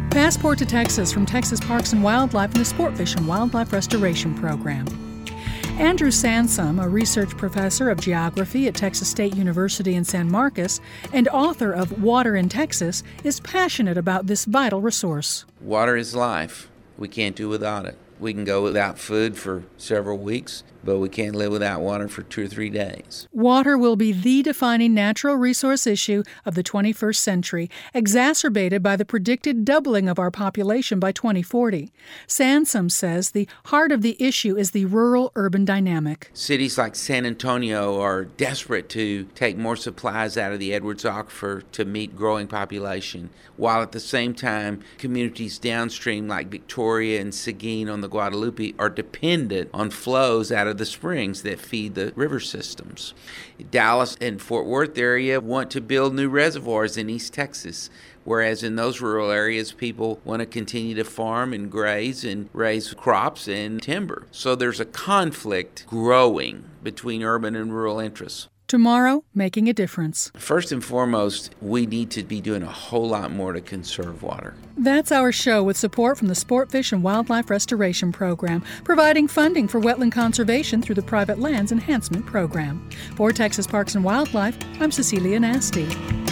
Passport to Texas from Texas Parks and Wildlife and the Sportfish and Wildlife Restoration Program. Andrew Sansom, a research professor of geography at Texas State University in San Marcos and author of Water in Texas, is passionate about this vital resource. Water is life. We can't do without it. We can go without food for several weeks, but we can't live without water for 2 or 3 days. Water will be the defining natural resource issue of the 21st century, exacerbated by the predicted doubling of our population by 2040. Sansom says the heart of the issue is the rural-urban dynamic. Cities like San Antonio are desperate to take more supplies out of the Edwards Aquifer to meet growing population, while at the same time, communities downstream like Victoria and Seguin on the Guadalupe are dependent on flows out of the springs that feed the river systems. Dallas and Fort Worth area want to build new reservoirs in East Texas, whereas in those rural areas, people want to continue to farm and graze and raise crops and timber. So there's a conflict growing between urban and rural interests. Tomorrow, making a difference. First and foremost, we need to be doing a whole lot more to conserve water. That's our show with support from the Sportfish and Wildlife Restoration Program, providing funding for wetland conservation through the Private Lands Enhancement Program. For Texas Parks and Wildlife, I'm Cecilia Nasty.